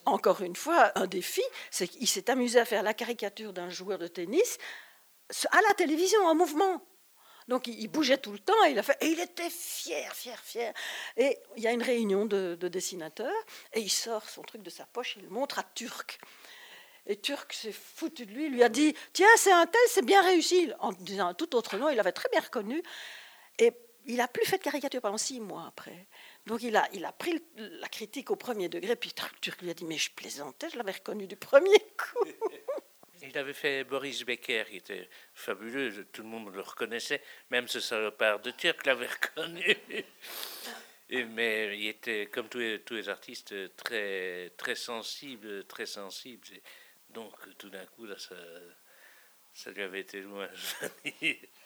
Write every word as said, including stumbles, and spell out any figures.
encore une fois, un défi, c'est qu'il s'est amusé à faire la caricature d'un joueur de tennis à la télévision, en mouvement. Donc il bougeait tout le temps et il a fait, et il était fier, fier, fier. Et il y a une réunion de, de dessinateurs et il sort son truc de sa poche, il le montre à Turc. Et Turc s'est foutu de lui, il lui a dit « Tiens, c'est un tel, c'est bien réussi !» En disant un tout autre nom, il l'avait très bien reconnu. Et il n'a plus fait de caricature pendant six mois après. Donc il a, il a pris la critique au premier degré, puis Turc lui a dit « Mais je plaisantais, je l'avais reconnu du premier coup !» Il avait fait Boris Becker, qui était fabuleux, tout le monde le reconnaissait, même ce salopard de Turc l'avait reconnu. Et, mais il était, comme tous les, tous les artistes, très, très sensible, très sensible. Et donc tout d'un coup, là, ça, ça lui avait été loin.